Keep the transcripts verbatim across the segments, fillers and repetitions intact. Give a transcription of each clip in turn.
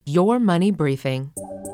Your Money Briefing.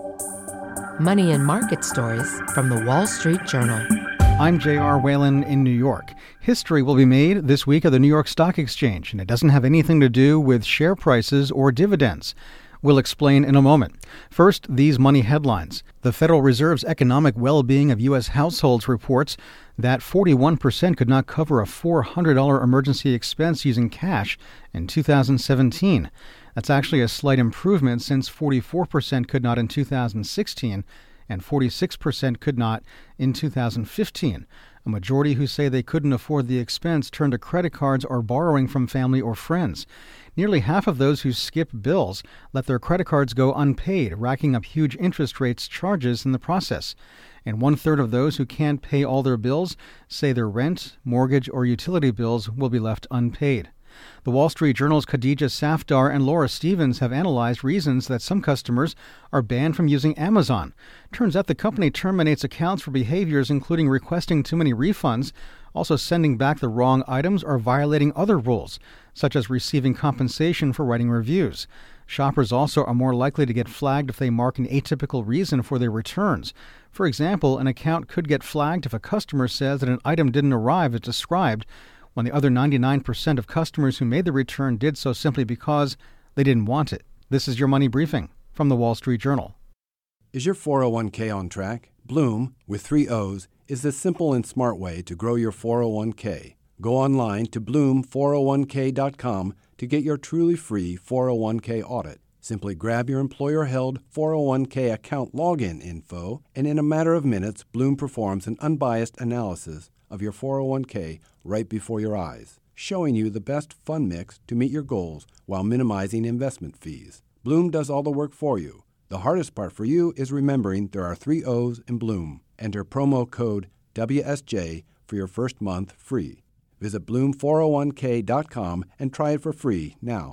Money and market stories from the Wall Street Journal. I'm J R. Whalen in New York. History will be made this week at the New York Stock Exchange, and it doesn't have anything to do with share prices or dividends. We'll explain in a moment. First, these money headlines. The Federal Reserve's Economic Well-Being of U S Households reports that forty-one percent could not cover a four hundred dollars emergency expense using cash in two thousand seventeen. That's actually a slight improvement since forty-four percent could not in two thousand sixteen and forty-six percent could not in two thousand fifteen. A majority who say they couldn't afford the expense turn to credit cards or borrowing from family or friends. Nearly half of those who skip bills let their credit cards go unpaid, racking up huge interest rates charges in the process. And one-third of those who can't pay all their bills say their rent, mortgage, or utility bills will be left unpaid. The Wall Street Journal's Khadija Safdar and Laura Stevens have analyzed reasons that some customers are banned from using Amazon. Turns out the company terminates accounts for behaviors including requesting too many refunds, also sending back the wrong items, or violating other rules, such as receiving compensation for writing reviews. Shoppers also are more likely to get flagged if they mark an atypical reason for their returns. For example, an account could get flagged if a customer says that an item didn't arrive as described, when the other ninety-nine percent of customers who made the return did so simply because they didn't want it. This is your Money Briefing from the Wall Street Journal. Is your four oh one k on track? Bloom, with three O's, is the simple and smart way to grow your four oh one k. Go online to bloom four oh one k dot com to get your truly free four oh one k audit. Simply grab your employer-held four oh one k account login info, and in a matter of minutes, Bloom performs an unbiased analysis of your four oh one k right before your eyes, showing you the best fund mix to meet your goals while minimizing investment fees. Bloom does all the work for you. The hardest part for you is remembering there are three O's in Bloom. Enter promo code W S J for your first month free. Visit bloom four oh one k dot com and try it for free now.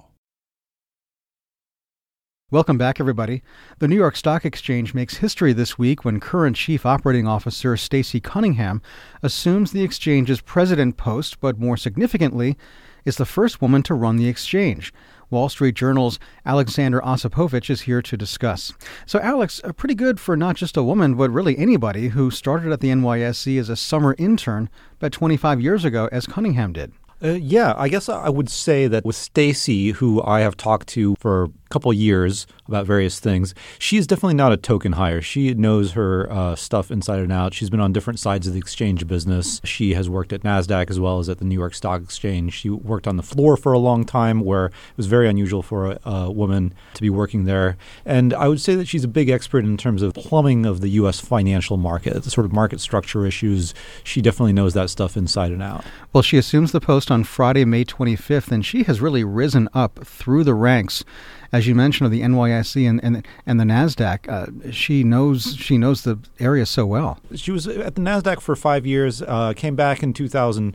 Welcome back, everybody. The New York Stock Exchange makes history this week when current Chief Operating Officer Stacey Cunningham assumes the exchange's president post, but more significantly, is the first woman to run the exchange. Wall Street Journal's Alexander Osipovich is here to discuss. So, Alex, uh, pretty good for not just a woman, but really anybody who started at the N Y S E as a summer intern about twenty-five years ago, as Cunningham did. Uh, yeah, I guess I would say that with Stacey, who I have talked to for a couple of years about various things, she is definitely not a token hire. She knows her uh, stuff inside and out. She's been on different sides of the exchange business. She has worked at NASDAQ as well as at the New York Stock Exchange. She worked on the floor for a long time, where it was very unusual for a, a woman to be working there. And I would say that she's a big expert in terms of plumbing of the U S financial market, the sort of market structure issues. She definitely knows that stuff inside and out. Well, she assumes the post on Friday, May twenty-fifth, and she has really risen up through the ranks, as you mentioned, of the N Y S E and and, and the NASDAQ. Uh, she knows she knows the area so well. She was at the NASDAQ for five years, uh, came back in two thousand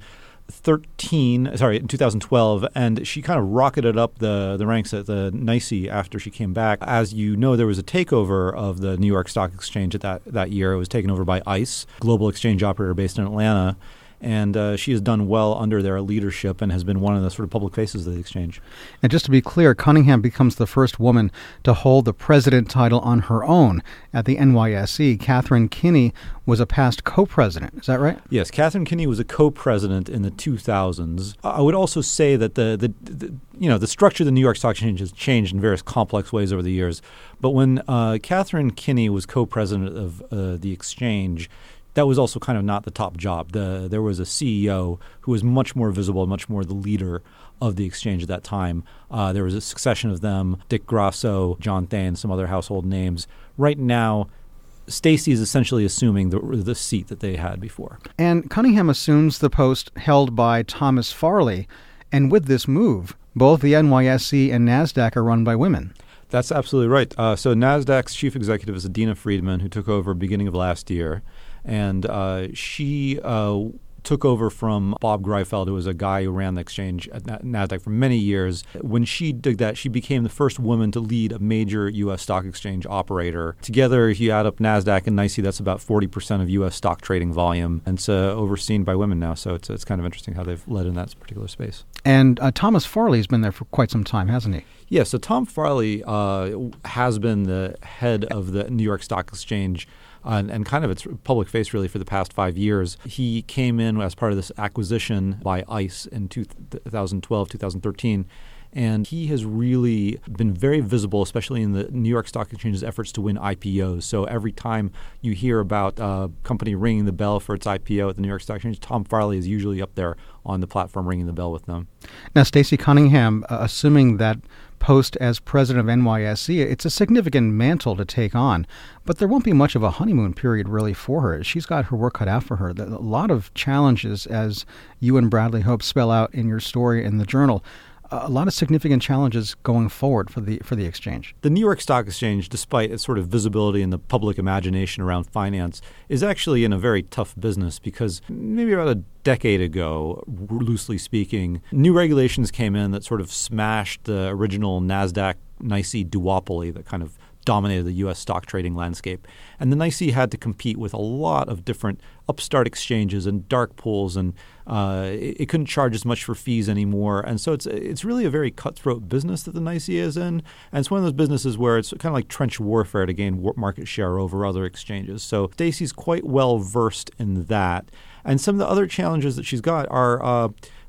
thirteen, sorry, in two thousand twelve, and she kind of rocketed up the, the ranks at the N Y S E after she came back. As you know, there was a takeover of the New York Stock Exchange at that, that year. It was taken over by ICE, global exchange operator based in Atlanta. And uh, she has done well under their leadership and has been one of the sort of public faces of the exchange. And just to be clear, Cunningham becomes the first woman to hold the president title on her own at the N Y S E. Catherine Kinney was a past co-president. Is that right? Yes, Catherine Kinney was a co-president in the two thousands. I would also say that the, the, the you know the structure of the New York Stock Exchange has changed in various complex ways over the years. But when uh, Catherine Kinney was co-president of uh, the exchange, that was also kind of not the top job. The, there was a C E O who was much more visible, much more the leader of the exchange at that time. Uh, there was a succession of them, Dick Grasso, John Thain, some other household names. Right now, Stacey is essentially assuming the, the seat that they had before. And Cunningham assumes the post held by Thomas Farley. And with this move, both the N Y S E and NASDAQ are run by women. That's absolutely right. Uh, so NASDAQ's chief executive is Adena Friedman, who took over beginning of last year. And uh, she uh, took over from Bob Greifeld, who was a guy who ran the exchange at NASDAQ for many years. When she did that, she became the first woman to lead a major U S stock exchange operator. Together, if you add up NASDAQ and NYSE, that's about forty percent of U S stock trading volume. And it's uh, overseen by women now, so it's, it's kind of interesting how they've led in that particular space. And uh, Thomas Farley's been there for quite some time, hasn't he? Yeah, so Tom Farley uh, has been the head of the New York Stock Exchange uh, and, and kind of its public face really for the past five years. He came in as part of this acquisition by ICE in two thousand twelve, two thousand thirteen. And he has really been very visible, especially in the New York Stock Exchange's efforts to win I P Os. So every time you hear about a company ringing the bell for its I P O at the New York Stock Exchange, Tom Farley is usually up there on the platform ringing the bell with them. Now, Stacey Cunningham, uh, assuming that post as president of N Y S E, it's a significant mantle to take on, but there won't be much of a honeymoon period really for her. She's got her work cut out for her. A lot of challenges, as you and Bradley Hope spell out in your story in the Journal. A lot of significant challenges going forward for the for the exchange. The New York Stock Exchange, despite its sort of visibility in the public imagination around finance, is actually in a very tough business because maybe about a decade ago, loosely speaking, new regulations came in that sort of smashed the original NASDAQ NYSE duopoly that kind of dominated the U S stock trading landscape. And the NYSE had to compete with a lot of different upstart exchanges and dark pools, and uh, it, it couldn't charge as much for fees anymore. And so it's it's really a very cutthroat business that the NYSE is in. And it's one of those businesses where it's kind of like trench warfare to gain market share over other exchanges. So Stacey's quite well versed in that. And some of the other challenges that she's got are uh,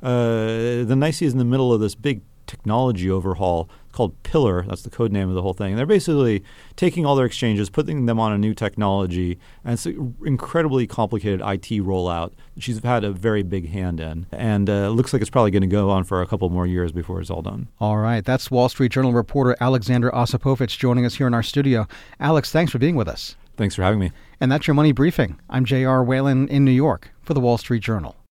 uh, the NYSE is in the middle of this big technology overhaul called Pillar. That's the code name of the whole thing. And they're basically taking all their exchanges, putting them on a new technology, and it's an incredibly complicated I T rollout that she's had a very big hand in. And uh, it looks like it's probably going to go on for a couple more years before it's all done. All right. That's Wall Street Journal reporter Alexander Osipovich joining us here in our studio. Alex, thanks for being with us. Thanks for having me. And that's your Money Briefing. I'm J R. Whalen in New York for the Wall Street Journal.